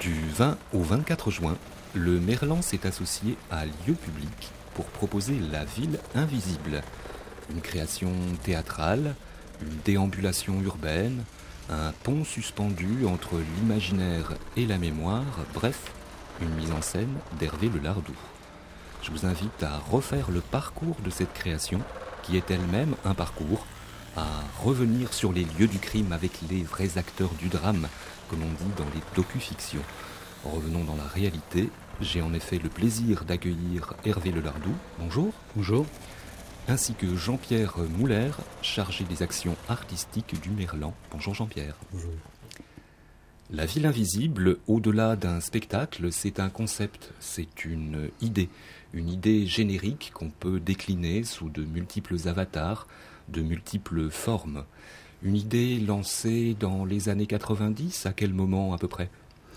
Du 20 au 24 juin, le Merlan s'est associé à Lieux Publics pour proposer La Ville Invisible, une création théâtrale, une déambulation urbaine, un pont suspendu entre l'imaginaire et la mémoire, bref, une mise en scène d'Hervé Le Lardou. Je vous invite à refaire le parcours de cette création, qui est elle-même un parcours, à revenir sur les lieux du crime avec les vrais acteurs du drame, comme on dit dans les docu-fictions. Revenons dans la réalité. J'ai en effet le plaisir d'accueillir Hervé Le Lardou. Bonjour. Bonjour. Ainsi que Jean-Pierre Mouler, chargé des actions artistiques du Merlan. Bonjour Jean-Pierre. Bonjour. La ville invisible, au-delà d'un spectacle, c'est un concept, c'est une idée générique qu'on peut décliner sous de multiples avatars, de multiples formes. Une idée lancée dans les années 90, à quel moment à peu près ?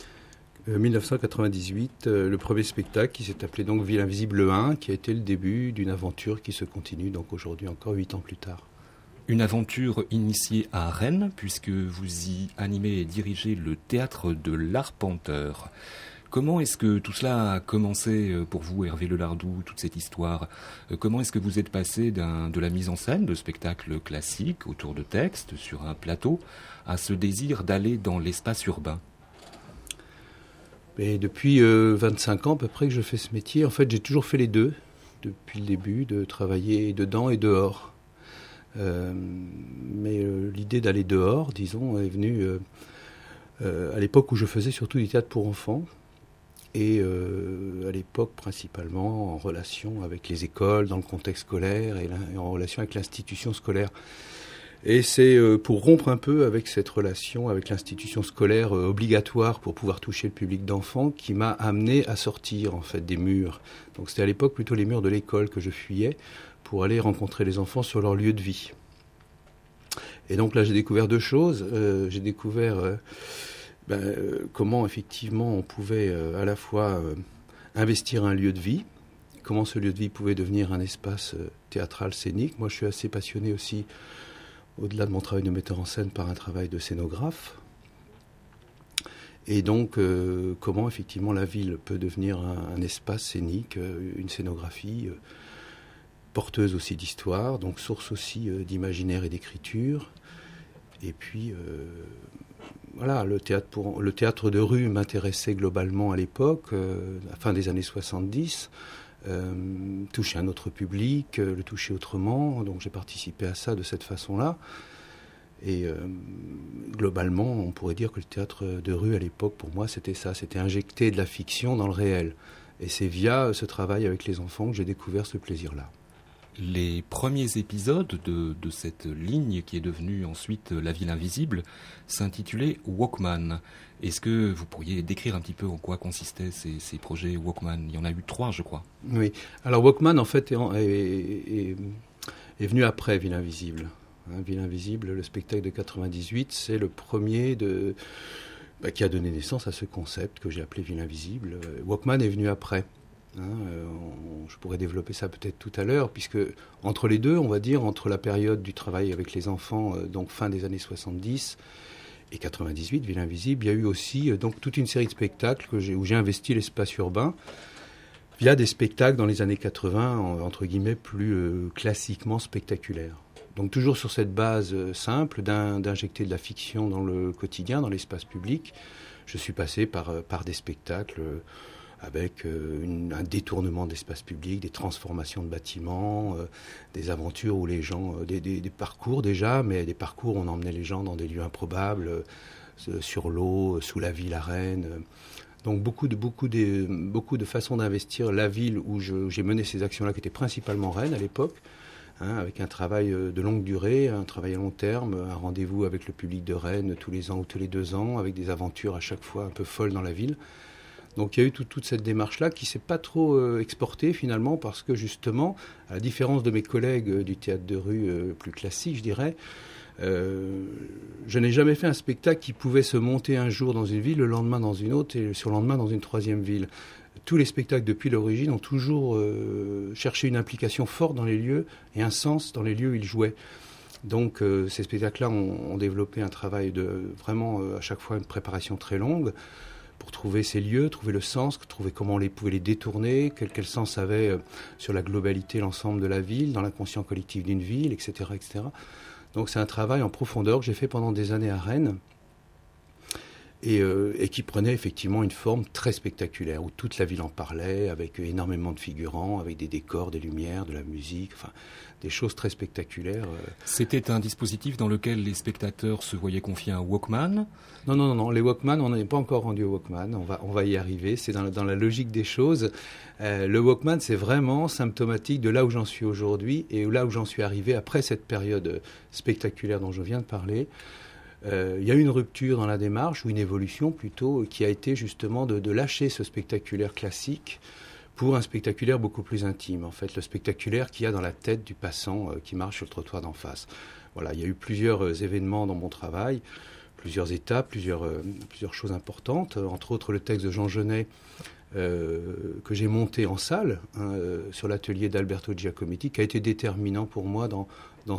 1998, le premier spectacle qui s'est appelé donc Ville Invisible 1, qui a été le début d'une aventure qui se continue donc aujourd'hui encore 8 ans plus tard. Une aventure initiée à Rennes, puisque vous y animez et dirigez le théâtre de l'Arpenteur. Comment est-ce que tout cela a commencé pour vous, Hervé Le Lardou, toute cette histoire ? Comment est-ce que vous êtes passé de la mise en scène de spectacles classiques autour de textes sur un plateau à ce désir d'aller dans l'espace urbain ? Et depuis 25 ans à peu près que je fais ce métier. En fait, j'ai toujours fait les deux, depuis le début, de travailler dedans et dehors. Mais l'idée d'aller dehors, disons, est venue à l'époque où je faisais surtout du théâtre pour enfants. Et à l'époque, principalement, en relation avec les écoles, dans le contexte scolaire et en relation avec l'institution scolaire. Et c'est pour rompre un peu avec cette relation avec l'institution scolaire obligatoire pour pouvoir toucher le public d'enfants qui m'a amené à sortir en fait des murs. Donc c'était à l'époque plutôt les murs de l'école que je fuyais pour aller rencontrer les enfants sur leur lieu de vie. Et donc là j'ai découvert deux choses. J'ai découvert comment effectivement on pouvait à la fois investir un lieu de vie, comment ce lieu de vie pouvait devenir un espace théâtral scénique. Moi je suis assez passionné aussi, au-delà de mon travail de metteur en scène, par un travail de scénographe. Et donc, comment effectivement la ville peut devenir un espace scénique, une scénographie porteuse aussi d'histoire, donc source aussi d'imaginaire et d'écriture. Et puis, voilà, le théâtre de rue m'intéressait globalement à l'époque, à la fin des années 70. Toucher un autre public, le toucher autrement. Donc j'ai participé à ça de cette façon-là. Et globalement, on pourrait dire que le théâtre de rue à l'époque, pour moi, c'était ça. C'était injecter de la fiction dans le réel. Et c'est via ce travail avec les enfants que j'ai découvert ce plaisir-là. Les premiers épisodes de cette ligne qui est devenue ensuite La Ville Invisible s'intitulaient Walkman. Est-ce que vous pourriez décrire un petit peu en quoi consistaient ces projets Walkman ? Il y en a eu 3, je crois. Oui. Alors Walkman, en fait, est venu après Ville Invisible. Ville Invisible, le spectacle de 98, c'est le premier qui a donné naissance à ce concept que j'ai appelé Ville Invisible. Walkman est venu après. Je pourrais développer ça peut-être tout à l'heure, puisque entre les deux, on va dire, entre la période du travail avec les enfants, donc fin des années 70 et 98, Ville Invisible, il y a eu aussi donc toute une série de spectacles où j'ai investi l'espace urbain via des spectacles dans les années 80, entre guillemets, plus classiquement spectaculaires. Donc toujours sur cette base simple d'injecter de la fiction dans le quotidien, dans l'espace public, je suis passé par des spectacles avec un détournement d'espace public, des transformations de bâtiments, des aventures où les gens, des parcours déjà, mais des parcours où on emmenait les gens dans des lieux improbables, sur l'eau, sous la ville à Rennes. Donc beaucoup de façons d'investir la ville où j'ai mené ces actions-là, qui étaient principalement Rennes à l'époque, avec un travail de longue durée, un travail à long terme, un rendez-vous avec le public de Rennes tous les ans ou tous les 2 ans, avec des aventures à chaque fois un peu folles dans la ville. Donc il y a eu toute cette démarche-là qui ne s'est pas trop exportée finalement, parce que justement, à la différence de mes collègues du théâtre de rue plus classique, je dirais, je n'ai jamais fait un spectacle qui pouvait se monter un jour dans une ville, le lendemain dans une autre et le surlendemain dans une troisième ville. Tous les spectacles depuis l'origine ont toujours cherché une implication forte dans les lieux et un sens dans les lieux où ils jouaient. Donc ces spectacles-là ont développé un travail de vraiment à chaque fois une préparation très longue, pour trouver ces lieux, trouver le sens, trouver comment on pouvait les détourner, quel sens avait sur la globalité l'ensemble de la ville, dans l'inconscient collectif d'une ville, etc., etc. Donc c'est un travail en profondeur que j'ai fait pendant des années à Rennes et qui prenait effectivement une forme très spectaculaire, où toute la ville en parlait, avec énormément de figurants, avec des décors, des lumières, de la musique, enfin des choses très spectaculaires. C'était un dispositif dans lequel les spectateurs se voyaient confier un Walkman? Non, les Walkman, on n'est pas encore rendu au Walkman, on va y arriver, c'est dans la logique des choses. Le Walkman, c'est vraiment symptomatique de là où j'en suis aujourd'hui et là où j'en suis arrivé après cette période spectaculaire dont je viens de parler. Il y a eu une rupture dans la démarche, ou une évolution plutôt, qui a été justement de lâcher ce spectaculaire classique pour un spectaculaire beaucoup plus intime. En fait, le spectaculaire qu'il y a dans la tête du passant qui marche sur le trottoir d'en face. Voilà, il y a eu plusieurs événements dans mon travail, plusieurs étapes, plusieurs choses importantes, entre autres le texte de Jean Genet que j'ai monté en salle sur l'atelier d'Alberto Giacometti, qui a été déterminant pour moi dans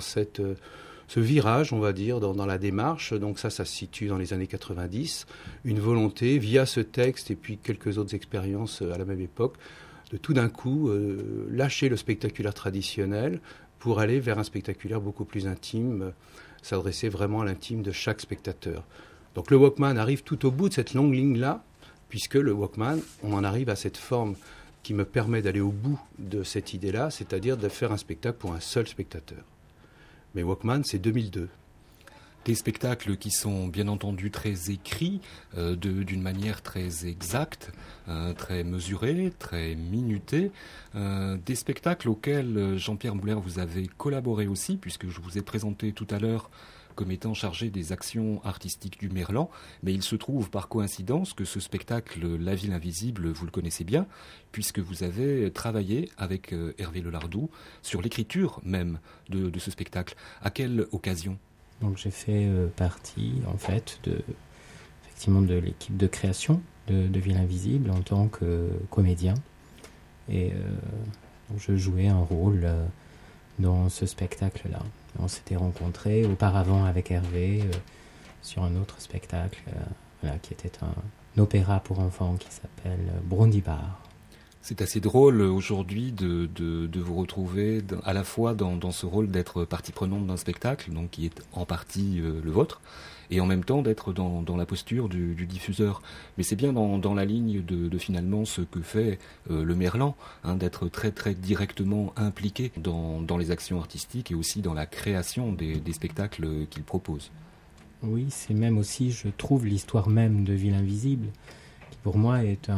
ce virage, on va dire, dans la démarche. Donc ça se situe dans les années 90. Une volonté, via ce texte et puis quelques autres expériences à la même époque, de tout d'un coup lâcher le spectaculaire traditionnel pour aller vers un spectaculaire beaucoup plus intime, s'adresser vraiment à l'intime de chaque spectateur. Donc le Walkman arrive tout au bout de cette longue ligne-là, puisque le Walkman, on en arrive à cette forme qui me permet d'aller au bout de cette idée-là, c'est-à-dire de faire un spectacle pour un seul spectateur. Mais Walkman, c'est 2002. Des spectacles qui sont bien entendu très écrits, d'une manière très exacte, très mesurée, très minutée. Des spectacles auxquels, Jean-Pierre Mouler, vous avez collaboré aussi, puisque je vous ai présenté tout à l'heure comme étant chargé des actions artistiques du Merlan. Mais il se trouve par coïncidence que ce spectacle, La Ville Invisible, vous le connaissez bien, puisque vous avez travaillé avec Hervé Lelardou sur l'écriture même de ce spectacle. À quelle occasion ? Donc j'ai fait partie en fait effectivement de l'équipe de création de Ville Invisible en tant que comédien et donc je jouais un rôle dans ce spectacle-là. On s'était rencontrés auparavant avec Hervé sur un autre spectacle qui était un opéra pour enfants qui s'appelle Brondibard. C'est assez drôle aujourd'hui de vous retrouver à la fois dans ce rôle d'être partie prenante d'un spectacle, donc qui est en partie le vôtre, et en même temps d'être dans la posture du diffuseur. Mais c'est bien dans la ligne de finalement ce que fait le Merlan, d'être très très directement impliqué dans les actions artistiques et aussi dans la création des spectacles qu'il propose. Oui, c'est même aussi, je trouve, l'histoire même de Ville Invisible, qui pour moi est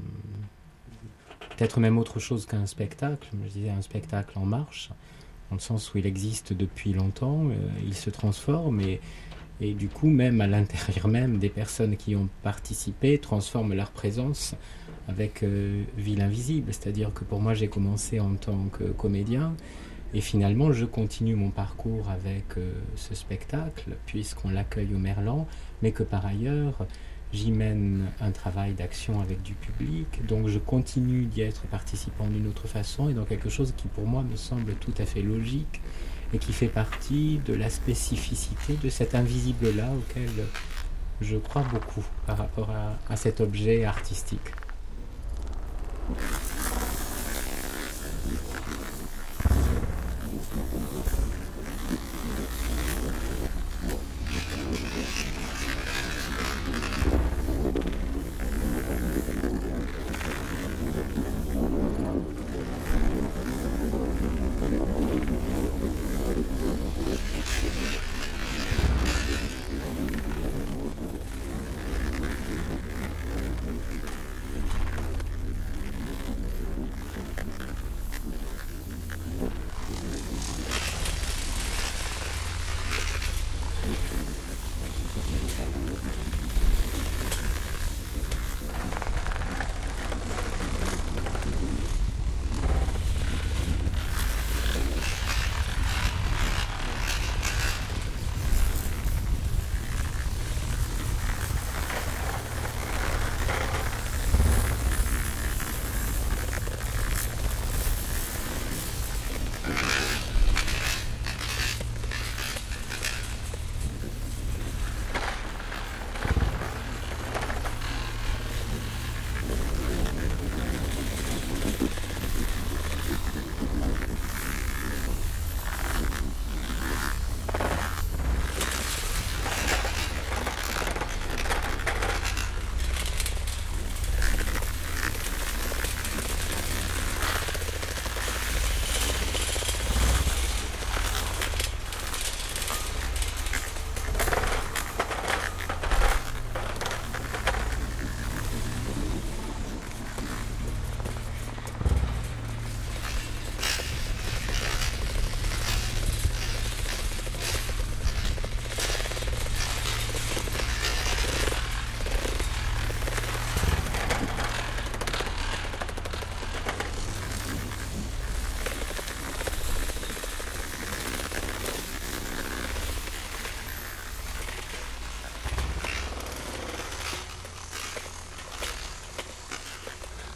peut-être même autre chose qu'un spectacle. Je disais un spectacle en marche, dans le sens où il existe depuis longtemps, il se transforme et du coup, même à l'intérieur même des personnes qui ont participé, transforment leur présence avec Ville Invisible. C'est-à-dire que pour moi, j'ai commencé en tant que comédien et finalement, je continue mon parcours avec ce spectacle, puisqu'on l'accueille au Merlan, mais que par ailleurs, j'y mène un travail d'action avec du public, donc je continue d'y être participant d'une autre façon et dans quelque chose qui pour moi me semble tout à fait logique et qui fait partie de la spécificité de cet invisible-là auquel je crois beaucoup par rapport à cet objet artistique.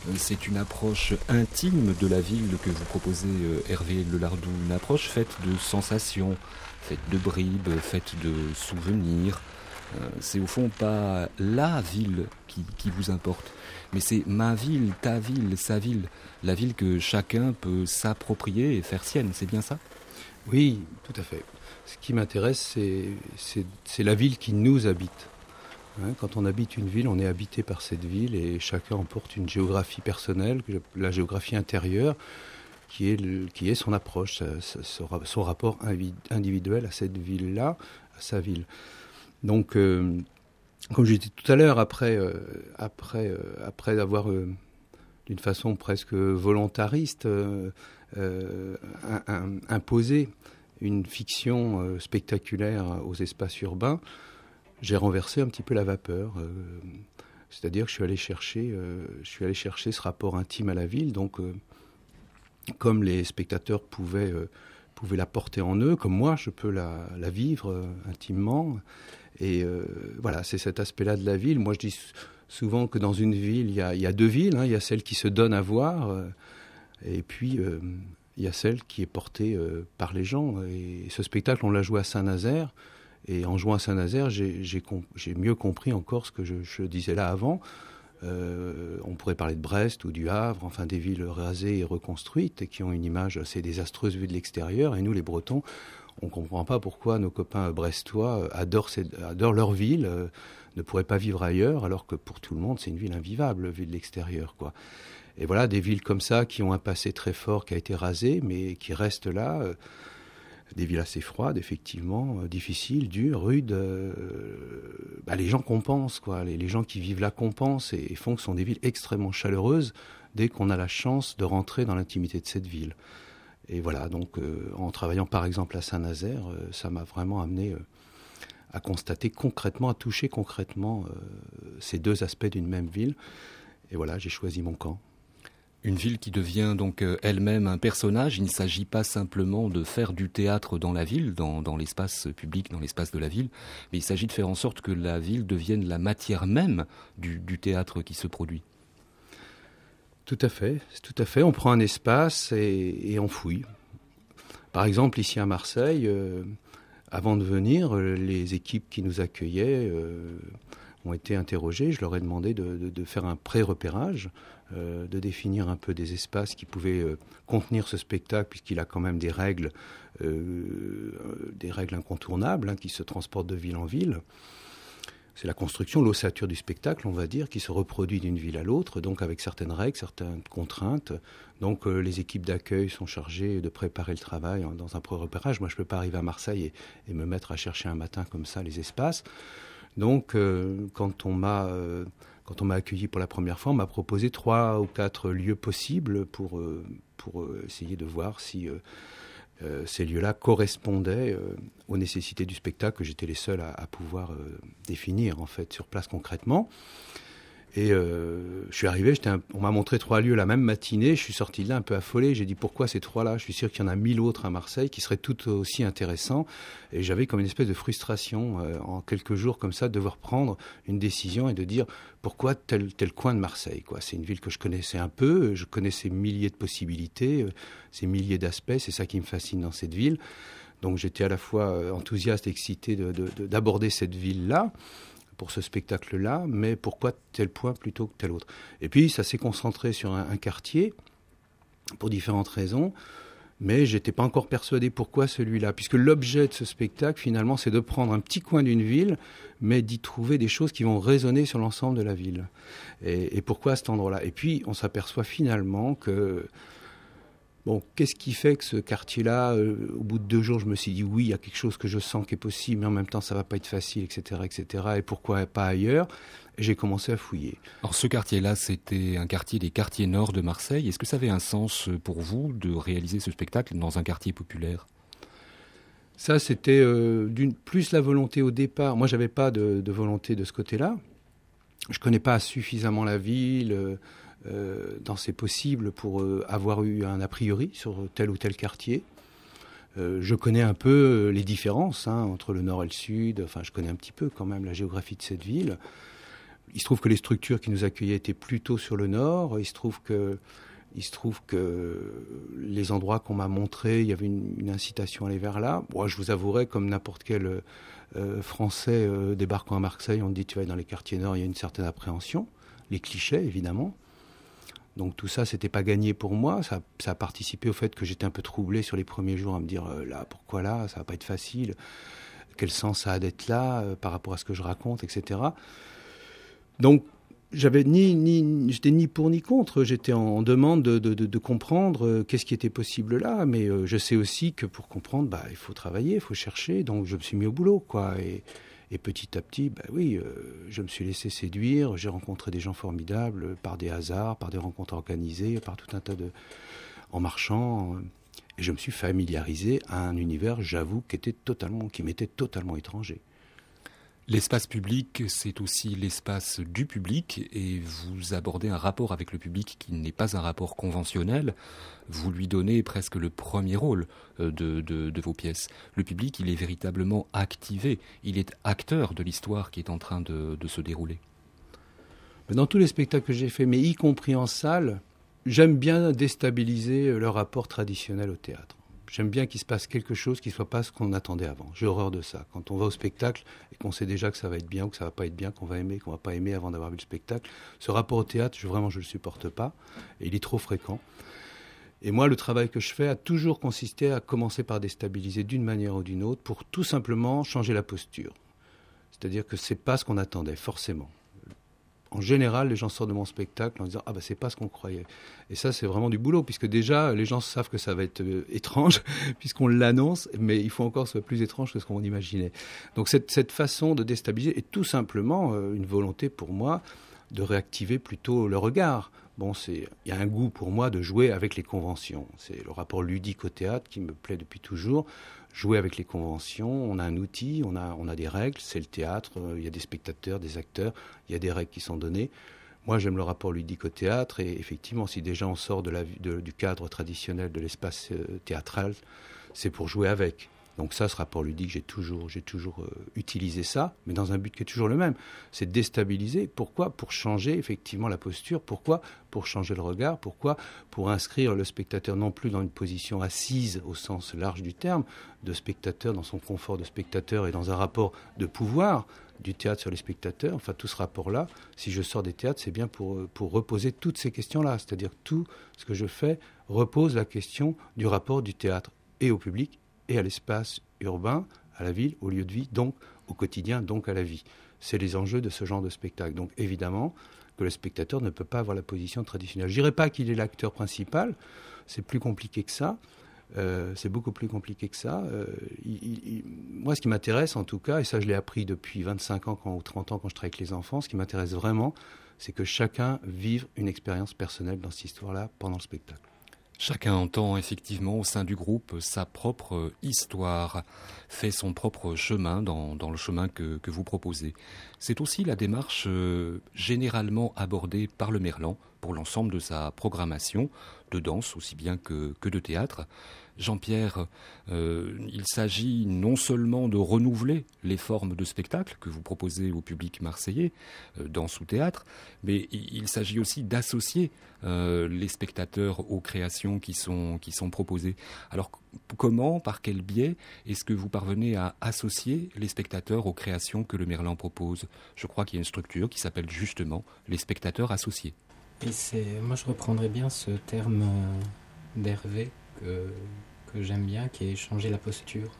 C'est une approche intime de la ville que vous proposez, Hervé Lelardou, une approche faite de sensations, faite de bribes, faite de souvenirs. C'est au fond pas la ville qui vous importe, mais c'est ma ville, ta ville, sa ville, la ville que chacun peut s'approprier et faire sienne, c'est bien ça ? Oui, tout à fait. Ce qui m'intéresse, c'est la ville qui nous habite. Quand on habite une ville, on est habité par cette ville et chacun emporte une géographie personnelle, la géographie intérieure, qui est son approche, son rapport individuel à cette ville-là, à sa ville. Donc, comme je disais tout à l'heure, après avoir, d'une façon presque volontariste, imposé une fiction spectaculaire aux espaces urbains, j'ai renversé un petit peu la vapeur. C'est-à-dire que je suis allé chercher ce rapport intime à la ville. Donc, comme les spectateurs pouvaient la porter en eux, comme moi, je peux la vivre intimement. Et voilà, c'est cet aspect-là de la ville. Moi, je dis souvent que dans une ville, il y a deux villes. Il y a celle qui se donne à voir, et puis il y a celle qui est portée par les gens. Et ce spectacle, on l'a joué à Saint-Nazaire. Et en jouant à Saint-Nazaire, j'ai mieux compris encore ce que je disais là avant. On pourrait parler de Brest ou du Havre, enfin des villes rasées et reconstruites et qui ont une image assez désastreuse vue de l'extérieur. Et nous, les Bretons, on ne comprend pas pourquoi nos copains brestois adorent leur ville, ne pourraient pas vivre ailleurs, alors que pour tout le monde, c'est une ville invivable, vue de l'extérieur, quoi. Et voilà, des villes comme ça qui ont un passé très fort, qui a été rasé, mais qui restent là. Des villes assez froides, effectivement, difficiles, dures, rudes. Les gens compensent, quoi. Les gens qui vivent là compensent et font que ce sont des villes extrêmement chaleureuses dès qu'on a la chance de rentrer dans l'intimité de cette ville. Et voilà, donc en travaillant par exemple à Saint-Nazaire, ça m'a vraiment amené à constater concrètement, à toucher concrètement ces deux aspects d'une même ville. Et voilà, j'ai choisi mon camp. Une ville qui devient donc elle-même un personnage. Il ne s'agit pas simplement de faire du théâtre dans la ville, dans l'espace public, dans l'espace de la ville, mais il s'agit de faire en sorte que la ville devienne la matière même du théâtre qui se produit. Tout à fait. On prend un espace et on fouille. Par exemple, ici à Marseille, avant de venir, les équipes qui nous accueillaient ont été interrogées. Je leur ai demandé de faire un pré-repérage, de définir un peu des espaces qui pouvaient contenir ce spectacle, puisqu'il a quand même des règles incontournables qui se transportent de ville en ville. C'est la construction, l'ossature du spectacle, on va dire, qui se reproduit d'une ville à l'autre, donc avec certaines règles, certaines contraintes. Donc les équipes d'accueil sont chargées de préparer le travail dans un pré-repérage. Moi, je ne peux pas arriver à Marseille et me mettre à chercher un matin comme ça les espaces. Donc, quand on m'a accueilli pour la première fois, on m'a proposé 3 ou 4 lieux possibles pour essayer de voir si ces lieux-là correspondaient aux nécessités du spectacle que j'étais les seuls à pouvoir définir en fait sur place concrètement. Et je suis arrivé, on m'a montré 3 lieux la même matinée, je suis sorti de là un peu affolé, j'ai dit pourquoi ces 3-là ? Je suis sûr qu'il y en a 1000 autres à Marseille qui seraient tout aussi intéressants. Et j'avais comme une espèce de frustration en quelques jours comme ça de devoir prendre une décision et de dire pourquoi tel coin de Marseille, quoi. C'est une ville que je connaissais un peu, je connais ces milliers de possibilités, ces milliers d'aspects, c'est ça qui me fascine dans cette ville. Donc j'étais à la fois enthousiaste et excité d'aborder cette ville-là, pour ce spectacle-là, mais pourquoi tel point plutôt que tel autre ? Et puis, ça s'est concentré sur un quartier, pour différentes raisons, mais je n'étais pas encore persuadé pourquoi celui-là, puisque l'objet de ce spectacle, finalement, c'est de prendre un petit coin d'une ville, mais d'y trouver des choses qui vont résonner sur l'ensemble de la ville. Et pourquoi à cet endroit-là ? Et puis, on s'aperçoit finalement que... Bon, qu'est-ce qui fait que ce quartier-là, au bout de 2 jours, je me suis dit oui, il y a quelque chose que je sens qui est possible, mais en même temps, ça va pas être facile, etc., etc. Et pourquoi pas ailleurs ? Et j'ai commencé à fouiller. Alors, ce quartier-là, c'était un quartier des quartiers nord de Marseille. Est-ce que ça avait un sens pour vous de réaliser ce spectacle dans un quartier populaire ? Ça, c'était plus la volonté au départ. Moi, j'avais pas de volonté de ce côté-là. Je connais pas suffisamment la ville. Dans ses possibles pour avoir eu un a priori sur tel ou tel quartier. Je connais un peu les différences entre le nord et le sud, enfin je connais un petit peu quand même la géographie de cette ville. Il se trouve que les structures qui nous accueillaient étaient plutôt sur le nord. Il se trouve que les endroits qu'on m'a montrés, il y avait une incitation à aller vers là. Moi, je vous avouerai, comme n'importe quel Français débarquant à Marseille, on te dit tu vas aller dans les quartiers nord, il y a une certaine appréhension. Les clichés, évidemment. Donc tout ça, c'était pas gagné pour moi. Ça a participé au fait que j'étais un peu troublé sur les premiers jours à me dire là, pourquoi là, ça va pas être facile. Quel sens ça a d'être là par rapport à ce que je raconte, etc. Donc j'étais ni pour ni contre. J'étais en demande de comprendre qu'est-ce qui était possible là. Mais je sais aussi que pour comprendre, il faut travailler, il faut chercher. Donc je me suis mis au boulot, quoi. Et petit à petit, je me suis laissé séduire. J'ai rencontré des gens formidables par des hasards, par des rencontres organisées, par tout un tas en marchant. Et je me suis familiarisé à un univers, j'avoue, qui m'était totalement étranger. L'espace public, c'est aussi l'espace du public, et vous abordez un rapport avec le public qui n'est pas un rapport conventionnel. Vous lui donnez presque le premier rôle de vos pièces. Le public, il est véritablement activé, il est acteur de l'histoire qui est en train de se dérouler. Dans tous les spectacles que j'ai faits, mais y compris en salle, j'aime bien déstabiliser le rapport traditionnel au théâtre. J'aime bien qu'il se passe quelque chose qui ne soit pas ce qu'on attendait avant. J'ai horreur de ça. Quand on va au spectacle et qu'on sait déjà que ça va être bien ou que ça ne va pas être bien, qu'on va aimer, qu'on ne va pas aimer avant d'avoir vu le spectacle, ce rapport au théâtre, je ne le supporte pas. Et il est trop fréquent. Et moi, le travail que je fais a toujours consisté à commencer par déstabiliser d'une manière ou d'une autre pour tout simplement changer la posture. C'est-à-dire que ce n'est pas ce qu'on attendait, forcément. En général, les gens sortent de mon spectacle en disant « Ah c'est pas ce qu'on croyait ». Et ça, c'est vraiment du boulot, puisque déjà, les gens savent que ça va être étrange, puisqu'on l'annonce, mais il faut encore que ce soit plus étrange que ce qu'on imaginait. Donc cette façon de déstabiliser est tout simplement une volonté pour moi de réactiver plutôt le regard. Il y a un goût pour moi de jouer avec les conventions. C'est le rapport ludique au théâtre qui me plaît depuis toujours. Jouer avec les conventions, on a un outil, on a des règles, c'est le théâtre, il y a des spectateurs, des acteurs, il y a des règles qui sont données. Moi, j'aime le rapport ludique au théâtre, et effectivement, si déjà on sort du cadre traditionnel de l'espace théâtral, c'est pour jouer avec. Donc ça, ce rapport ludique, j'ai toujours utilisé ça, mais dans un but qui est toujours le même, c'est de déstabiliser. Pourquoi ? Pour changer effectivement la posture. Pourquoi ? Pour changer le regard. Pourquoi ? Pour inscrire le spectateur non plus dans une position assise au sens large du terme, de spectateur dans son confort de spectateur et dans un rapport de pouvoir du théâtre sur les spectateurs. Enfin, tout ce rapport-là, si je sors des théâtres, c'est bien pour reposer toutes ces questions-là. C'est-à-dire que tout ce que je fais repose la question du rapport du théâtre et au public, et à l'espace urbain, à la ville, au lieu de vie, donc au quotidien, donc à la vie. C'est les enjeux de ce genre de spectacle. Donc évidemment que le spectateur ne peut pas avoir la position traditionnelle. Je ne dirais pas qu'il est l'acteur principal, c'est plus compliqué que ça. C'est beaucoup plus compliqué que ça. Moi, ce qui m'intéresse en tout cas, et ça je l'ai appris depuis 25 ans ou 30 ans quand je travaille avec les enfants, ce qui m'intéresse vraiment, c'est que chacun vive une expérience personnelle dans cette histoire-là pendant le spectacle. Chacun entend effectivement au sein du groupe sa propre histoire, fait son propre chemin dans le chemin que vous proposez. C'est aussi la démarche généralement abordée par le Merlan pour l'ensemble de sa programmation, de danse aussi bien que de théâtre. Jean-Pierre, il s'agit non seulement de renouveler les formes de spectacle que vous proposez au public marseillais, danse ou théâtre, mais il s'agit aussi d'associer les spectateurs aux créations qui sont proposées. Alors comment, par quel biais est-ce que vous parvenez à associer les spectateurs aux créations que le Merlan propose ? Je crois qu'il y a une structure qui s'appelle justement les spectateurs associés. Et moi je reprendrais bien ce terme d'Hervé que j'aime bien, qui est changer la posture.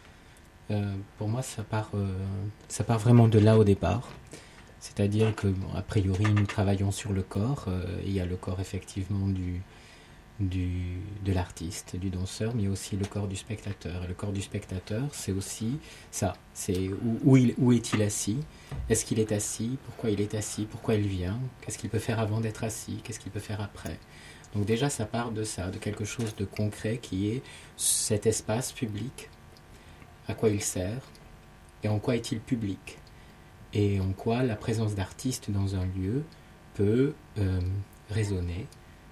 Pour moi, ça part vraiment de là au départ. C'est-à-dire que, a priori, nous travaillons sur le corps. Il y a le corps effectivement de l'artiste, du danseur, mais il y a aussi le corps du spectateur. Et le corps du spectateur, c'est aussi ça. C'est où est-il assis ? Est-ce qu'il est assis ? Pourquoi il est assis ? Pourquoi il vient ? Qu'est-ce qu'il peut faire avant d'être assis ? Qu'est-ce qu'il peut faire après ? Donc déjà, ça part de ça, de quelque chose de concret qui est cet espace public, à quoi il sert, et en quoi est-il public, et en quoi la présence d'artistes dans un lieu peut résonner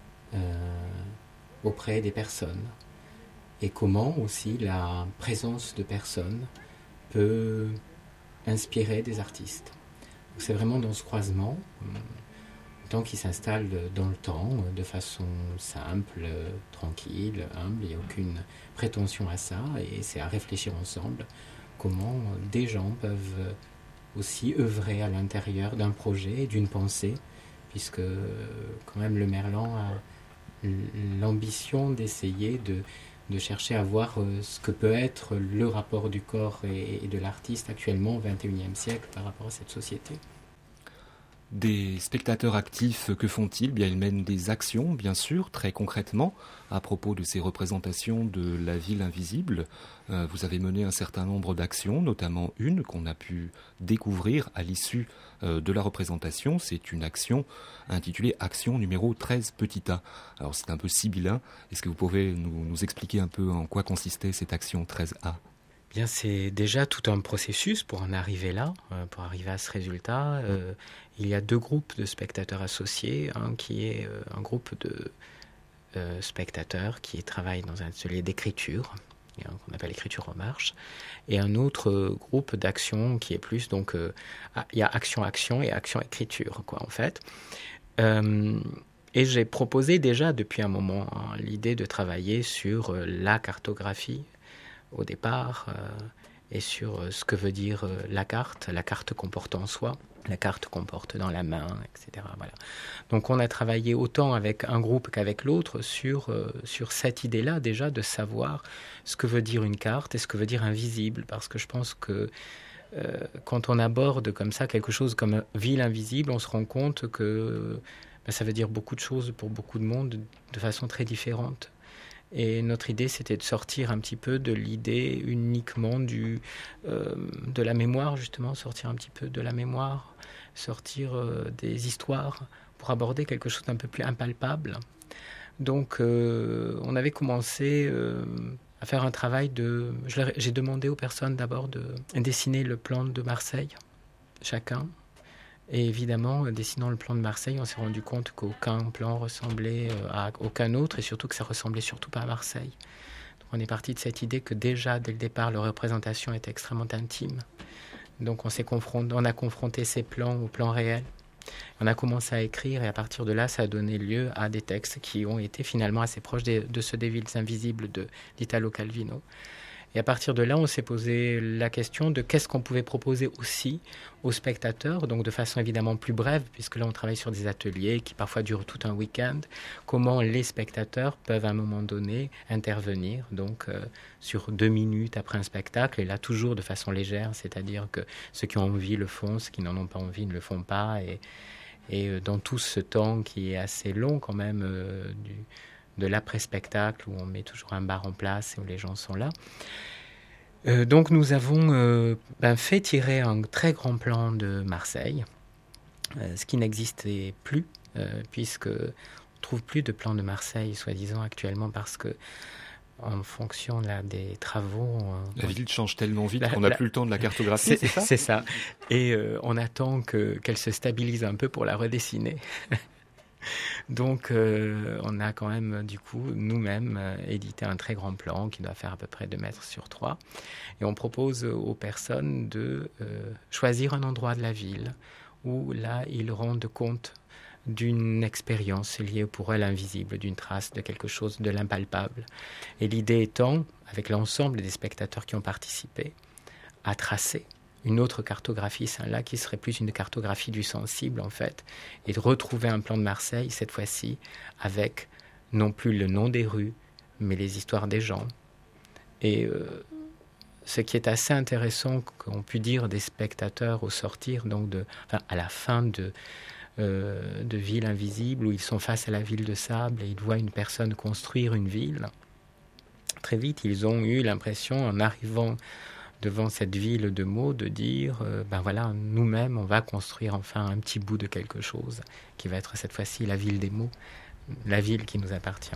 auprès des personnes, et comment aussi la présence de personnes peut inspirer des artistes. C'est vraiment dans ce croisement, temps qui s'installe dans le temps, de façon simple, tranquille, humble, il n'y a aucune prétention à ça, et c'est à réfléchir ensemble comment des gens peuvent aussi œuvrer à l'intérieur d'un projet, d'une pensée, puisque quand même le Merlan a l'ambition d'essayer de chercher à voir ce que peut être le rapport du corps et de l'artiste actuellement au XXIe siècle par rapport à cette société. Des spectateurs actifs, que font-ils ? Bien, ils mènent des actions, bien sûr, très concrètement, à propos de ces représentations de la ville invisible. Vous avez mené un certain nombre d'actions, notamment une qu'on a pu découvrir à l'issue de la représentation. C'est une action intitulée Action numéro 13 petit a. Alors c'est un peu sibyllin. Est-ce que vous pouvez nous expliquer un peu en quoi consistait cette action 13a ? Bien, c'est déjà tout un processus pour en arriver là, pour arriver à ce résultat. Il y a 2 groupes de spectateurs associés, un qui est un groupe de spectateurs qui travaillent dans un atelier d'écriture, qu'on appelle l'écriture en marche, et un autre groupe d'action qui est plus, donc il y a action-action et action-écriture, quoi, en fait. Et j'ai proposé déjà depuis un moment l'idée de travailler sur la cartographie au départ, et sur ce que veut dire la carte comporte en soi, la carte comporte dans la main, etc. Voilà. Donc on a travaillé autant avec un groupe qu'avec l'autre sur cette idée-là déjà de savoir ce que veut dire une carte et ce que veut dire invisible, parce que je pense que quand on aborde comme ça quelque chose comme ville invisible, on se rend compte que ça veut dire beaucoup de choses pour beaucoup de monde de façon très différente. Et notre idée, c'était de sortir un petit peu de l'idée uniquement de la mémoire, justement, sortir un petit peu de la mémoire, sortir des histoires pour aborder quelque chose d'un peu plus impalpable. Donc, on avait commencé à faire un travail j'ai demandé aux personnes d'abord de dessiner le plan de Marseille, chacun. Et évidemment, dessinant le plan de Marseille, on s'est rendu compte qu'aucun plan ressemblait à aucun autre, et surtout que ça ressemblait surtout pas à Marseille. Donc on est parti de cette idée que déjà, dès le départ, la représentation était extrêmement intime. Donc on a confronté ces plans aux plans réels. On a commencé à écrire, et à partir de là, ça a donné lieu à des textes qui ont été finalement assez proches de ceux des villes invisibles d'Italo Calvino. Et à partir de là, on s'est posé la question de qu'est-ce qu'on pouvait proposer aussi aux spectateurs, donc de façon évidemment plus brève, puisque là on travaille sur des ateliers qui parfois durent tout un week-end, comment les spectateurs peuvent à un moment donné intervenir, donc sur 2 minutes après un spectacle, et là toujours de façon légère, c'est-à-dire que ceux qui ont envie le font, ceux qui n'en ont pas envie ne le font pas, et dans tout ce temps qui est assez long quand même, de l'après-spectacle, où on met toujours un bar en place et où les gens sont là. Donc nous avons fait tirer un très grand plan de Marseille, ce qui n'existait plus, puisque on ne trouve plus de plan de Marseille, soi-disant, actuellement, parce que en fonction là, des travaux... La ville change tellement vite qu'on n'a plus le temps de la cartographie, c'est ça ? C'est ça. Et on attend qu'elle se stabilise un peu pour la redessiner. Donc on a quand même du coup nous-mêmes édité un très grand plan qui doit faire à peu près 2 mètres sur 3, et on propose aux personnes de choisir un endroit de la ville où là ils rendent compte d'une expérience liée pour elles invisible, d'une trace de quelque chose, de l'impalpable, et l'idée étant, avec l'ensemble des spectateurs qui ont participé, à tracer une autre cartographie, celle-là, qui serait plus une cartographie du sensible, en fait, et de retrouver un plan de Marseille, cette fois-ci, avec non plus le nom des rues, mais les histoires des gens. Et ce qui est assez intéressant, qu'on peut dire des spectateurs au sortir, donc à la fin de Ville Invisible, où ils sont face à la ville de sable, et ils voient une personne construire une ville. Très vite, ils ont eu l'impression, en arrivant devant cette ville de mots, de dire, voilà, nous-mêmes, on va construire enfin un petit bout de quelque chose, qui va être cette fois-ci la ville des mots, la ville qui nous appartient.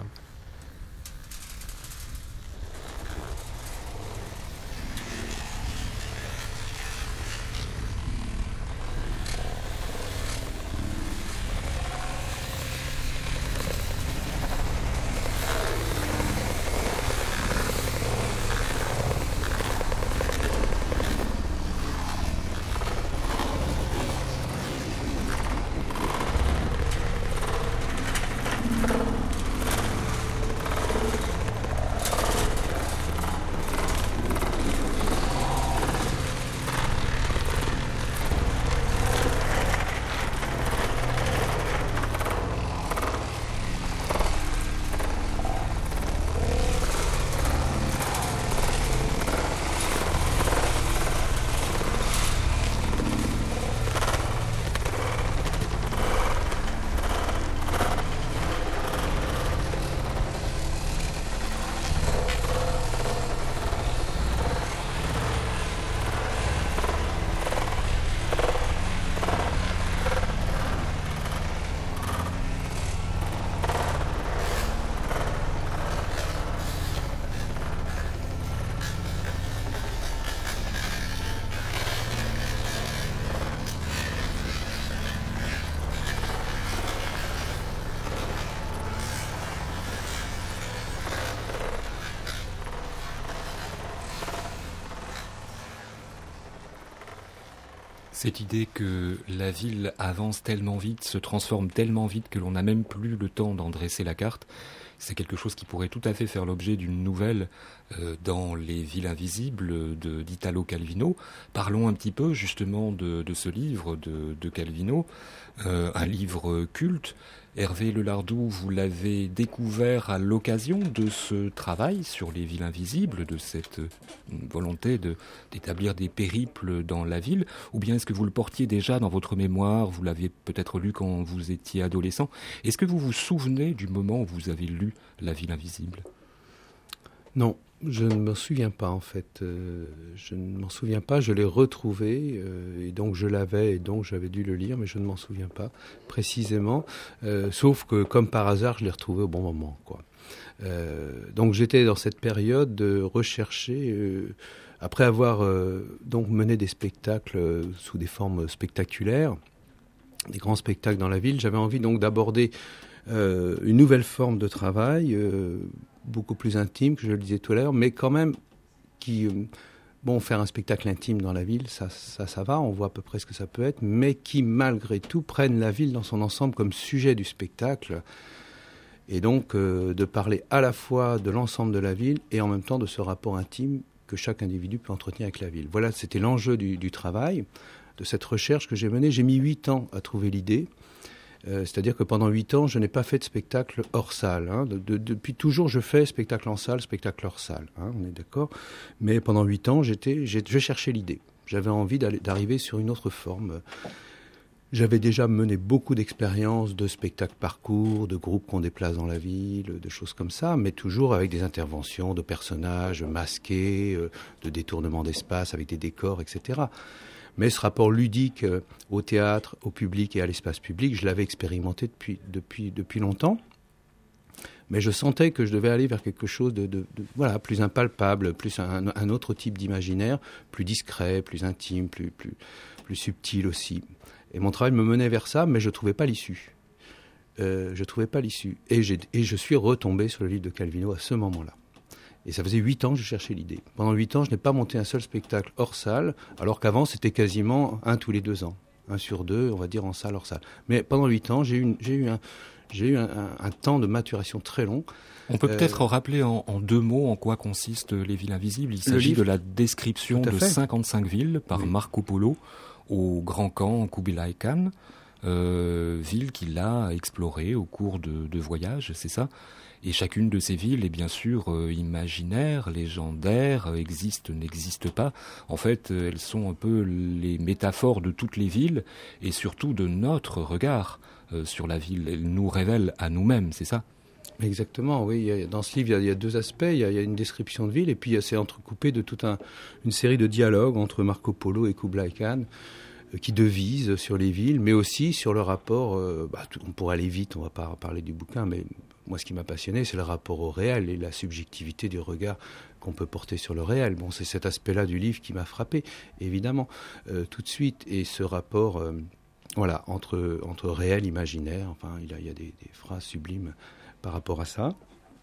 Cette idée que la ville avance tellement vite, se transforme tellement vite que l'on n'a même plus le temps d'en dresser la carte, c'est quelque chose qui pourrait tout à fait faire l'objet d'une nouvelle dans Les Villes Invisibles d'Italo Calvino. Parlons un petit peu justement de ce livre de Calvino, un livre culte. Hervé Lelardou, vous l'avez découvert à l'occasion de ce travail sur les villes invisibles, de cette volonté d'établir des périples dans la ville, ou bien est-ce que vous le portiez déjà dans votre mémoire, vous l'aviez peut-être lu quand vous étiez adolescent? Est-ce que vous vous souvenez du moment où vous avez lu La ville invisible? Non, je ne m'en souviens pas en fait. Je ne m'en souviens pas, je l'ai retrouvé et donc je l'avais et donc j'avais dû le lire, mais je ne m'en souviens pas précisément. Sauf que comme par hasard, je l'ai retrouvé au bon moment, quoi. Donc j'étais dans cette période de rechercher, après avoir donc mené des spectacles sous des formes spectaculaires, des grands spectacles dans la ville, j'avais envie donc d'aborder une nouvelle forme de travail, beaucoup plus intime, que je le disais tout à l'heure, mais quand même qui, faire un spectacle intime dans la ville, ça va, on voit à peu près ce que ça peut être, mais qui malgré tout prennent la ville dans son ensemble comme sujet du spectacle, et donc de parler à la fois de l'ensemble de la ville et en même temps de ce rapport intime que chaque individu peut entretenir avec la ville. Voilà, c'était l'enjeu du travail, de cette recherche que j'ai menée. J'ai mis 8 ans à trouver l'idée. C'est-à-dire que pendant 8 ans, je n'ai pas fait de spectacle hors salle. Hein. Depuis toujours, je fais spectacle en salle, spectacle hors salle. Hein, on est d'accord. Mais pendant 8 ans, je cherchais l'idée. J'avais envie d'arriver sur une autre forme. J'avais déjà mené beaucoup d'expériences de spectacles parcours, de groupes qu'on déplace dans la ville, de choses comme ça, mais toujours avec des interventions de personnages masqués, de détournements d'espace avec des décors, etc. Mais ce rapport ludique au théâtre, au public et à l'espace public, je l'avais expérimenté depuis longtemps. Mais je sentais que je devais aller vers quelque chose de plus impalpable, plus un autre type d'imaginaire, plus discret, plus intime, plus subtil aussi. Et mon travail me menait vers ça, mais je ne trouvais pas l'issue. Et je suis retombé sur le livre de Calvino à ce moment-là. Et ça faisait 8 ans que je cherchais l'idée. Pendant 8 ans, je n'ai pas monté un seul spectacle hors salle, alors qu'avant, c'était quasiment un tous les 2 ans. 1 sur 2, on va dire, en salle, hors salle. Mais pendant 8 ans, j'ai eu un temps de maturation très long. On peut peut-être rappeler en 2 mots en quoi consistent Les Villes Invisibles. Il s'agit de la description de 55 villes par Marco Polo au Grand Khan Kubilai Khan, ville qu'il a explorée au cours de voyages, c'est ça? Et chacune de ces villes est bien sûr imaginaire, légendaire, existe, n'existe pas. En fait, elles sont un peu les métaphores de toutes les villes et surtout de notre regard sur la ville. Elles nous révèlent à nous-mêmes, c'est ça? Exactement, oui. Dans ce livre, il y a 2 aspects. Il y a une description de ville et puis c'est entrecoupé de toute une série de dialogues entre Marco Polo et Kublai Khan qui devisent sur les villes, mais aussi sur le rapport, on pourrait aller vite, on ne va pas parler du bouquin, mais moi ce qui m'a passionné, c'est le rapport au réel et la subjectivité du regard qu'on peut porter sur le réel. Bon, c'est cet aspect-là du livre qui m'a frappé, évidemment, tout de suite, et ce rapport entre réel et imaginaire, enfin, il y a des phrases sublimes par rapport à ça.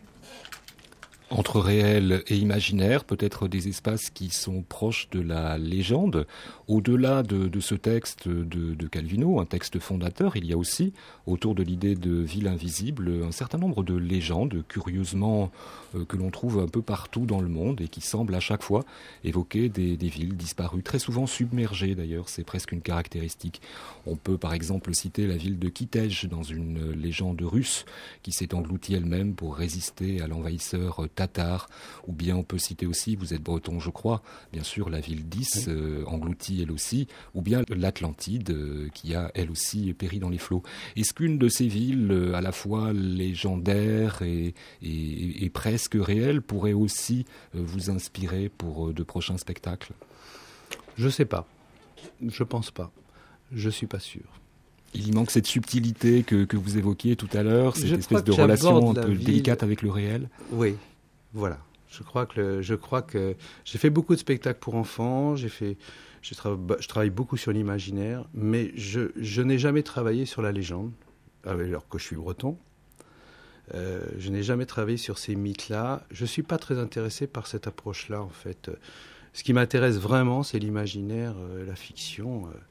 Entre réel et imaginaire, peut-être des espaces qui sont proches de la légende. Au-delà de ce texte de Calvino, un texte fondateur, il y a aussi, autour de l'idée de ville invisible, un certain nombre de légendes, curieusement, que l'on trouve un peu partout dans le monde et qui semblent à chaque fois évoquer des villes disparues, très souvent submergées d'ailleurs, c'est presque une caractéristique. On peut par exemple citer la ville de Kitej dans une légende russe qui s'est engloutie elle-même pour résister à l'envahisseur tatar, ou bien on peut citer aussi, vous êtes breton je crois, bien sûr la ville d'Is, engloutie elle aussi, ou bien l'Atlantide qui a elle aussi péri dans les flots. Est-ce qu'une de ces villes, à la fois légendaire et presque réelle, pourrait aussi vous inspirer pour de prochains spectacles? Je sais pas. Je pense pas. Je suis pas sûr. Il y manque cette subtilité que vous évoquiez tout à l'heure, cette espèce de relation un peu délicate avec le réel. Oui, voilà. Je crois que j'ai fait beaucoup de spectacles pour enfants, je travaille beaucoup sur l'imaginaire, mais je n'ai jamais travaillé sur la légende, alors que je suis breton. Je n'ai jamais travaillé sur ces mythes-là. Je ne suis pas très intéressé par cette approche-là, en fait. Ce qui m'intéresse vraiment, c'est l'imaginaire, la fiction.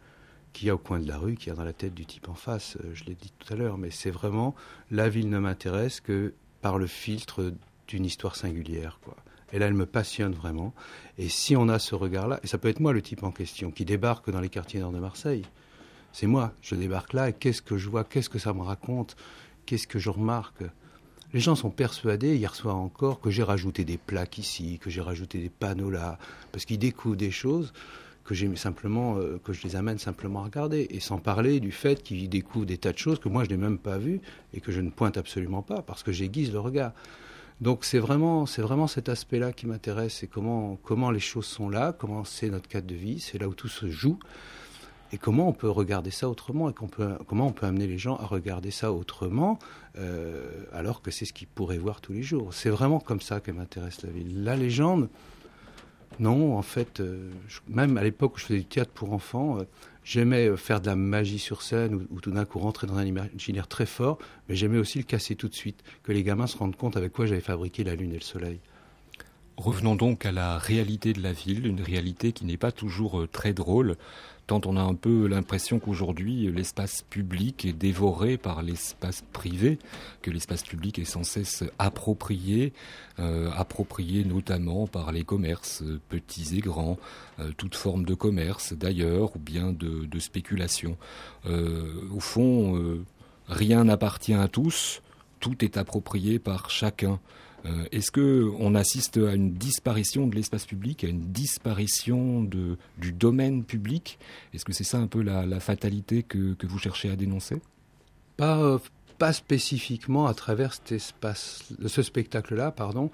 qu'il y a au coin de la rue, qu'il y a dans la tête du type en face. Je l'ai dit tout à l'heure, mais c'est vraiment, la ville ne m'intéresse que par le filtre d'une histoire singulière, quoi. Et là, elle me passionne vraiment. Et si on a ce regard-là, et ça peut être moi le type en question, qui débarque dans les quartiers nord de Marseille, c'est moi, je débarque là, et qu'est-ce que je vois, qu'est-ce que ça me raconte, qu'est-ce que je remarque. Les gens sont persuadés, hier soir encore, que j'ai rajouté des plaques ici, que j'ai rajouté des panneaux là, parce qu'ils découvrent des choses que je les amène simplement à regarder, et sans parler du fait qu'ils découvrent des tas de choses que moi je n'ai même pas vues et que je ne pointe absolument pas parce que j'aiguise le regard. Donc c'est vraiment cet aspect-là qui m'intéresse, c'est comment les choses sont là, comment c'est notre cadre de vie, c'est là où tout se joue, et comment on peut regarder ça autrement, et comment on peut amener les gens à regarder ça autrement, alors que c'est ce qu'ils pourraient voir tous les jours. C'est vraiment comme ça que m'intéresse la ville. La légende, non, en fait, même à l'époque où je faisais du théâtre pour enfants, j'aimais faire de la magie sur scène ou tout d'un coup rentrer dans un imaginaire très fort, mais j'aimais aussi le casser tout de suite, que les gamins se rendent compte avec quoi j'avais fabriqué la lune et le soleil. Revenons donc à la réalité de la ville, une réalité qui n'est pas toujours très drôle, tant on a un peu l'impression qu'aujourd'hui l'espace public est dévoré par l'espace privé, que l'espace public est sans cesse approprié notamment par les commerces, petits et grands, toute forme de commerce d'ailleurs, ou bien de spéculation. Au fond, rien n'appartient à tous, tout est approprié par chacun. Est-ce qu'on assiste à une disparition de l'espace public, à une disparition du domaine public? Est-ce que c'est ça un peu la fatalité que vous cherchez à dénoncer? Pas spécifiquement à travers ce spectacle-là, pardon.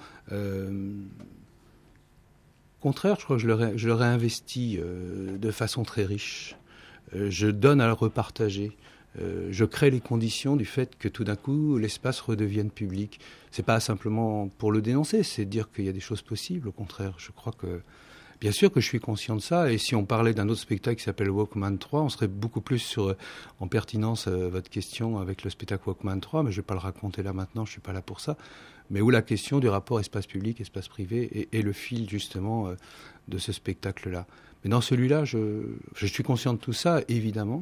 Au contraire, je crois que je l'aurais investi de façon très riche. Je donne à le repartager. Je crée les conditions du fait que tout d'un coup l'espace redevienne public. C'est pas simplement pour le dénoncer, c'est dire qu'il y a des choses possibles. Au contraire, je crois que bien sûr que je suis conscient de ça. Et si on parlait d'un autre spectacle qui s'appelle Walkman 3, on serait beaucoup plus en pertinence votre question avec le spectacle Walkman 3, mais je vais pas le raconter là maintenant, je suis pas là pour ça. Mais où la question du rapport espace public, espace privé est le fil justement de ce spectacle-là. Mais dans celui-là, je suis conscient de tout ça, évidemment.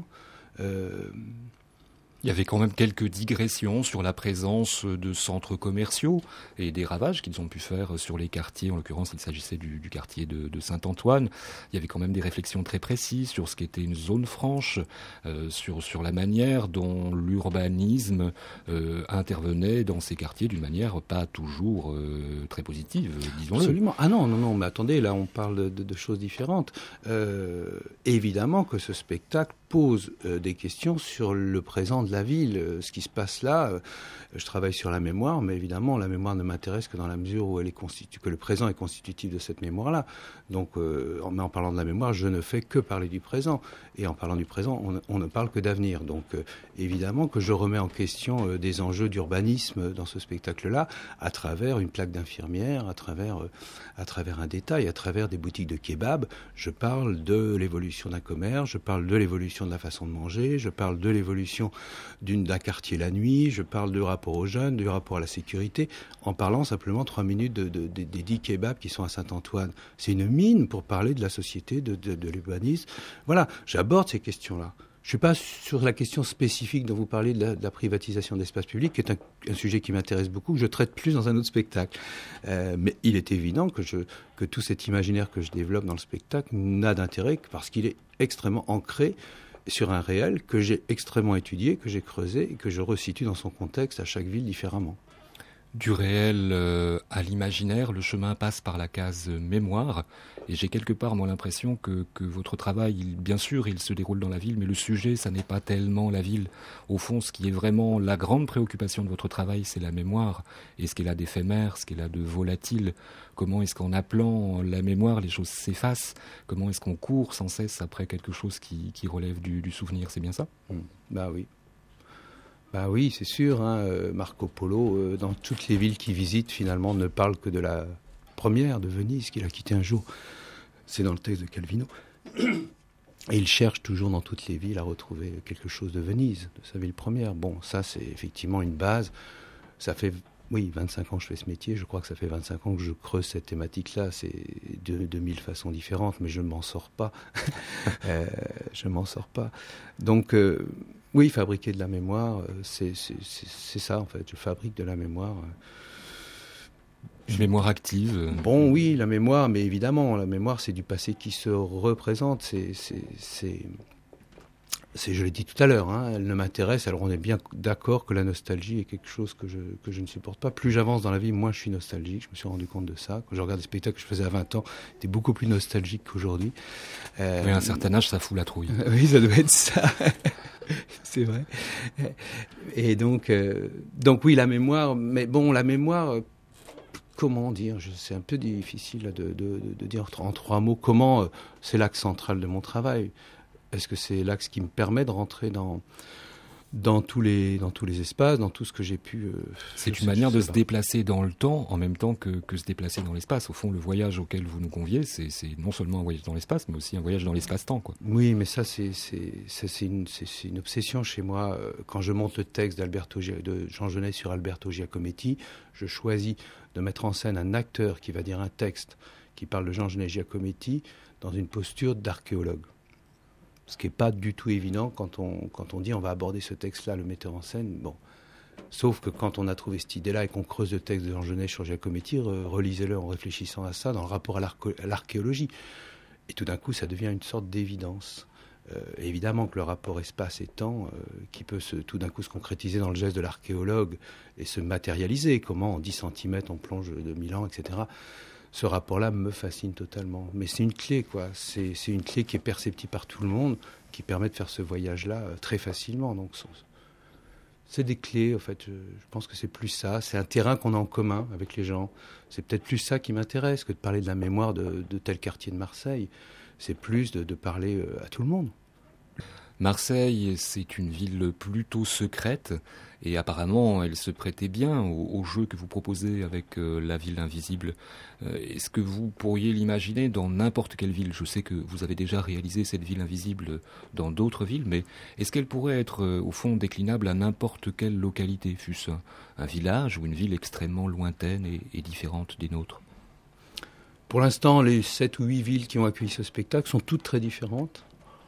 Il y avait quand même quelques digressions sur la présence de centres commerciaux et des ravages qu'ils ont pu faire sur les quartiers. En l'occurrence, il s'agissait du quartier de Saint-Antoine. Il y avait quand même des réflexions très précises sur ce qu'était une zone franche, sur la manière dont l'urbanisme intervenait dans ces quartiers d'une manière pas toujours très positive, disons-le. Absolument. Ah non, mais attendez, là on parle de choses différentes. Évidemment que ce spectacle pose des questions sur le présent de la ville, ce qui se passe là. Je travaille sur la mémoire, mais évidemment la mémoire ne m'intéresse que dans la mesure où que le présent est constitutif de cette mémoire-là. Donc, en parlant de la mémoire, je ne fais que parler du présent. Et en parlant du présent, on ne parle que d'avenir. Donc, évidemment que je remets en question des enjeux d'urbanisme dans ce spectacle-là, à travers une plaque d'infirmière, à travers un détail, à travers des boutiques de kebab. Je parle de l'évolution d'un commerce, je parle de l'évolution de la façon de manger, je parle de l'évolution d'un quartier la nuit, je parle du rapport aux jeunes, du rapport à la sécurité, en parlant simplement 3 minutes des 10 kebabs qui sont à Saint-Antoine. C'est une mine pour parler de la société, de l'urbanisme. Voilà, j'aborde ces questions-là. Je ne suis pas sur la question spécifique dont vous parlez de la privatisation de l'espace public, qui est un sujet qui m'intéresse beaucoup, que je traite plus dans un autre spectacle. Mais il est évident que tout cet imaginaire que je développe dans le spectacle n'a d'intérêt que parce qu'il est extrêmement ancré sur un réel que j'ai extrêmement étudié, que j'ai creusé et que je resitue dans son contexte à chaque ville différemment. Du réel à l'imaginaire, le chemin passe par la case mémoire. Et j'ai quelque part, moi, l'impression que votre travail, bien sûr, il se déroule dans la ville, mais le sujet, ça n'est pas tellement la ville. Au fond, ce qui est vraiment la grande préoccupation de votre travail, c'est la mémoire. Et ce qu'elle a d'éphémère, ce qu'elle a de volatile. Comment est-ce qu'en appelant la mémoire, les choses s'effacent? Comment est-ce qu'on court sans cesse après quelque chose qui relève du souvenir? C'est bien ça? Bah oui. Bah oui, c'est sûr. Marco Polo, dans toutes les villes qu'il visite, finalement, ne parle que de la première, de Venise, qu'il a quittée un jour. C'est dans le texte de Calvino. Et il cherche toujours dans toutes les villes à retrouver quelque chose de Venise, de sa ville première. Bon, ça, c'est effectivement une base. Ça fait Oui, 25 ans que je fais ce métier, je crois que ça fait 25 ans que je creuse cette thématique-là, c'est de mille façons différentes, mais je ne m'en sors pas. Je m'en sors pas. Donc, oui, fabriquer de la mémoire, c'est ça en fait, je fabrique de la mémoire. Une mémoire active. Bon, oui, la mémoire, mais évidemment, la mémoire, c'est du passé qui se représente, je l'ai dit tout à l'heure, hein, elle ne m'intéresse, alors on est bien d'accord que la nostalgie est quelque chose que je ne supporte pas. Plus j'avance dans la vie, moins je suis nostalgique, je me suis rendu compte de ça. Quand je regarde des spectacles que je faisais à 20 ans, j'étais beaucoup plus nostalgique qu'aujourd'hui. Oui, à un certain âge, ça fout la trouille. Oui, ça doit être ça. C'est vrai. Et donc oui, la mémoire, mais bon, la mémoire, comment dire, c'est un peu difficile de dire en 3 mots comment c'est l'axe central de mon travail. Est-ce que c'est l'axe qui me permet de rentrer dans tous les espaces, dans tout ce que j'ai pu... c'est une manière de se déplacer dans le temps en même temps que se déplacer dans l'espace. Au fond, le voyage auquel vous nous conviez, c'est non seulement un voyage dans l'espace, mais aussi un voyage dans l'espace-temps, quoi. Oui, mais ça, c'est une obsession chez moi. Quand je monte le texte de Jean Genet sur Alberto Giacometti, je choisis de mettre en scène un acteur qui va dire un texte qui parle de Jean Genet Giacometti dans une posture d'archéologue. Ce qui n'est pas du tout évident quand on dit on va aborder ce texte-là, le metteur en scène. Bon. Sauf que quand on a trouvé cette idée-là et qu'on creuse le texte de Jean Genet sur Giacometti, relisez-le en réfléchissant à ça dans le rapport à l'archéologie. Et tout d'un coup, ça devient une sorte d'évidence. Évidemment que le rapport espace et temps, qui peut tout d'un coup se concrétiser dans le geste de l'archéologue et se matérialiser, comment en 10 cm on plonge de 1000 ans, etc., ce rapport-là me fascine totalement. Mais c'est une clé, quoi. C'est une clé qui est perceptible par tout le monde, qui permet de faire ce voyage-là très facilement. Donc, c'est des clés, en fait. Je pense que c'est plus ça. C'est un terrain qu'on a en commun avec les gens. C'est peut-être plus ça qui m'intéresse que de parler de la mémoire de tel quartier de Marseille. C'est plus de parler à tout le monde. Marseille, c'est une ville plutôt secrète et apparemment elle se prêtait bien au jeu que vous proposez avec la ville invisible. Est-ce que vous pourriez l'imaginer dans n'importe quelle ville ? Je sais que vous avez déjà réalisé cette ville invisible dans d'autres villes, mais est-ce qu'elle pourrait être au fond déclinable à n'importe quelle localité, fût-ce un village ou une ville extrêmement lointaine et différente des nôtres ? Pour l'instant, les 7 ou 8 villes qui ont accueilli ce spectacle sont toutes très différentes.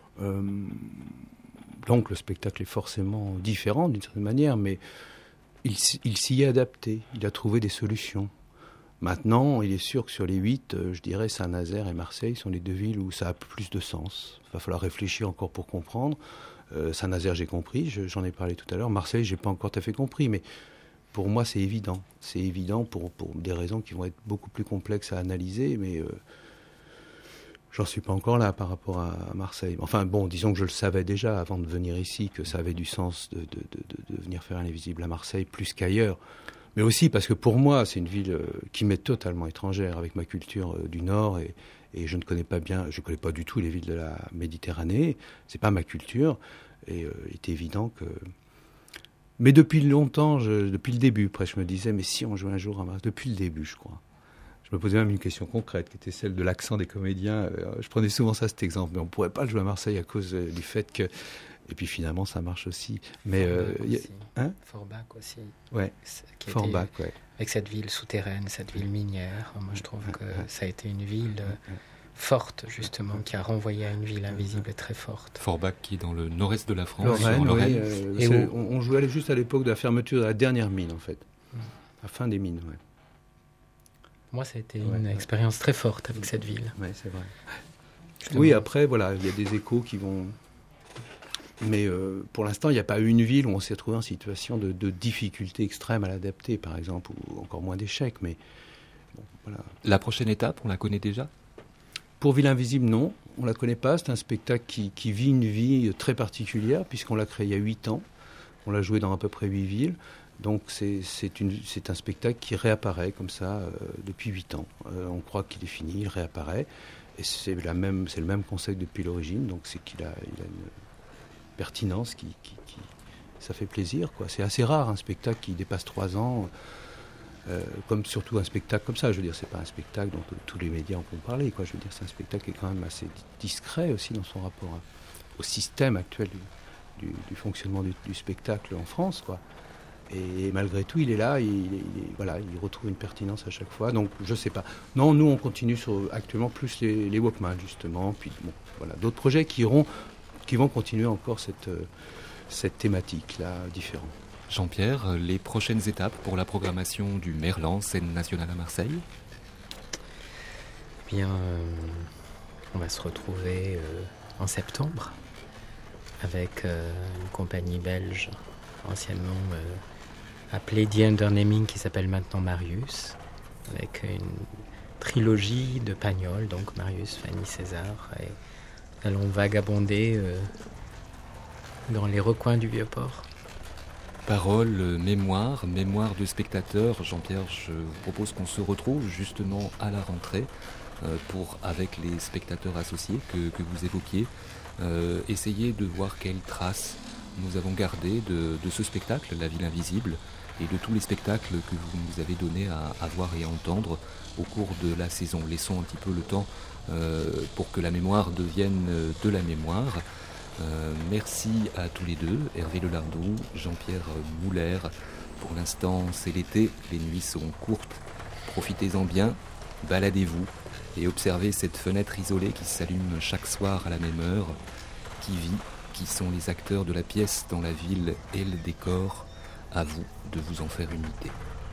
Donc le spectacle est forcément différent d'une certaine manière, mais il s'y est adapté, il a trouvé des solutions. Maintenant, il est sûr que sur les 8, je dirais Saint-Nazaire et Marseille sont les 2 villes où ça a plus de sens. Il va falloir réfléchir encore pour comprendre. Saint-Nazaire, j'ai compris, j'en ai parlé tout à l'heure. Marseille, j'ai pas encore tout à fait compris, mais pour moi, c'est évident. C'est évident pour des raisons qui vont être beaucoup plus complexes à analyser, mais... J'en suis pas encore là par rapport à Marseille. Enfin bon, disons que je le savais déjà avant de venir ici, que ça avait du sens de venir faire un Invisible à Marseille plus qu'ailleurs. Mais aussi parce que pour moi, c'est une ville qui m'est totalement étrangère avec ma culture du Nord et je ne connais pas bien, je connais pas du tout les villes de la Méditerranée. C'est pas ma culture et il est évident que... Mais depuis longtemps, depuis le début, presque, je me disais, mais si on jouait un jour à Marseille, depuis le début, je crois. Je me posais même une question concrète, qui était celle de l'accent des comédiens. Je prenais souvent ça, cet exemple. Mais on ne pourrait pas le jouer à Marseille à cause du fait que... Et puis finalement, ça marche aussi. Mais Forbach aussi. Ouais, Forbach, ouais. Avec cette ville souterraine, cette ville minière. Moi, je trouve que ça a été une ville forte, justement, qui a renvoyé à une ville invisible très forte. Forbach, qui est dans le nord-est de la France. Lorraine, oui. On jouait juste à l'époque de la fermeture de la dernière mine, en fait. La fin des mines, ouais. Moi, ça a été une expérience très forte avec cette ville. Oui, c'est vrai. Oui, après, voilà, il y a des échos qui vont... Mais pour l'instant, il n'y a pas une ville où on s'est trouvé en situation de difficulté extrême à l'adapter, par exemple, ou encore moins d'échecs. Mais bon, voilà. La prochaine étape, on la connaît déjà ? Pour Ville Invisible, non. On ne la connaît pas. C'est un spectacle qui vit une vie très particulière, puisqu'on l'a créé il y a 8 ans. On l'a joué dans à peu près 8 villes. Donc c'est un spectacle qui réapparaît comme ça depuis 8 ans. On croit qu'il est fini, il réapparaît. Et c'est le même concept depuis l'origine. Donc c'est qu'il a une pertinence qui ça fait plaisir, quoi. C'est assez rare un spectacle qui dépasse 3 ans, comme surtout un spectacle comme ça. Je veux dire, c'est pas un spectacle dont tous les médias en font parler, quoi. Je veux dire, c'est un spectacle qui est quand même assez discret aussi dans son rapport au système actuel du fonctionnement du spectacle en France, quoi. Et malgré tout, il est là, il retrouve une pertinence à chaque fois. Donc, je sais pas. Non, nous, on continue actuellement plus les Walkman, justement. Puis, d'autres projets qui vont continuer encore cette thématique-là, différente. Jean-Pierre, les prochaines étapes pour la programmation du Merlan, scène nationale à Marseille? Eh bien, on va se retrouver en septembre avec une compagnie belge anciennement appelée The Undernaming, qui s'appelle maintenant Marius, avec une trilogie de Pagnol, donc Marius, Fanny, César, et allons vagabonder dans les recoins du Vieux-Port. Paroles, mémoire de spectateurs. Jean-Pierre, je vous propose qu'on se retrouve justement à la rentrée pour, avec les spectateurs associés que vous évoquiez, essayer de voir quelles traces nous avons gardées de ce spectacle, La Ville Invisible, et de tous les spectacles que vous nous avez donné à voir et à entendre au cours de la saison. Laissons un petit peu le temps pour que la mémoire devienne de la mémoire. Merci à tous les deux, Hervé Lelardou, Jean-Pierre Mouler. Pour l'instant, c'est l'été, les nuits sont courtes. Profitez-en bien, baladez-vous et observez cette fenêtre isolée qui s'allume chaque soir à la même heure. Qui vit, qui sont les acteurs de la pièce dans la ville et le décor. À vous de vous en faire une idée.